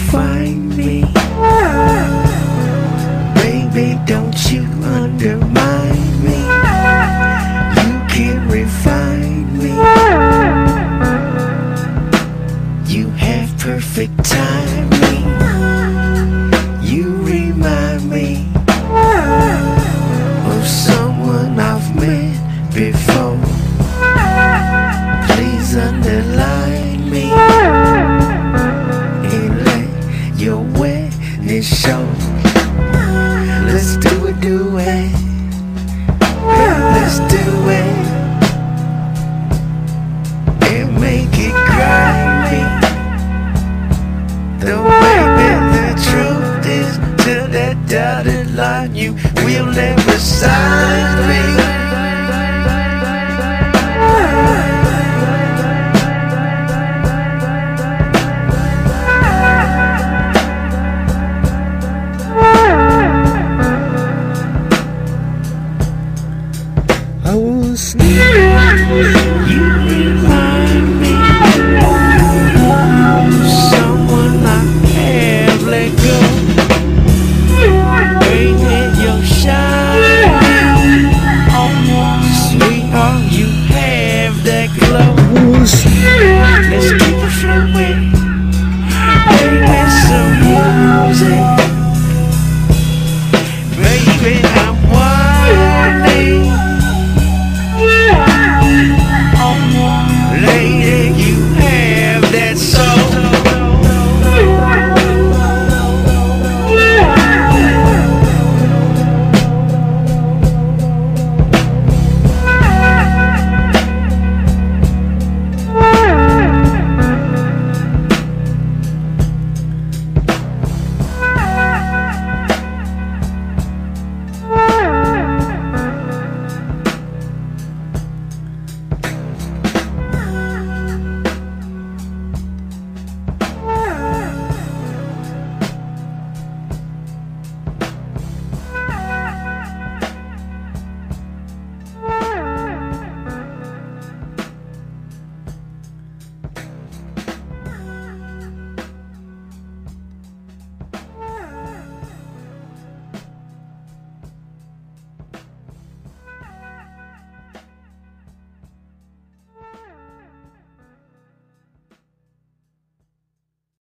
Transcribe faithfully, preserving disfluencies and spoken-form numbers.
find me. Baby, don't you undermine me. You can refine me. You have perfect timing. You remind me of someone I've met before. Please underline me and let your wetness show. Let's do a duet. Let's do it and make it grimy. The baby, the truth is, till that dotted line, you will never sign me. I was sneaking you.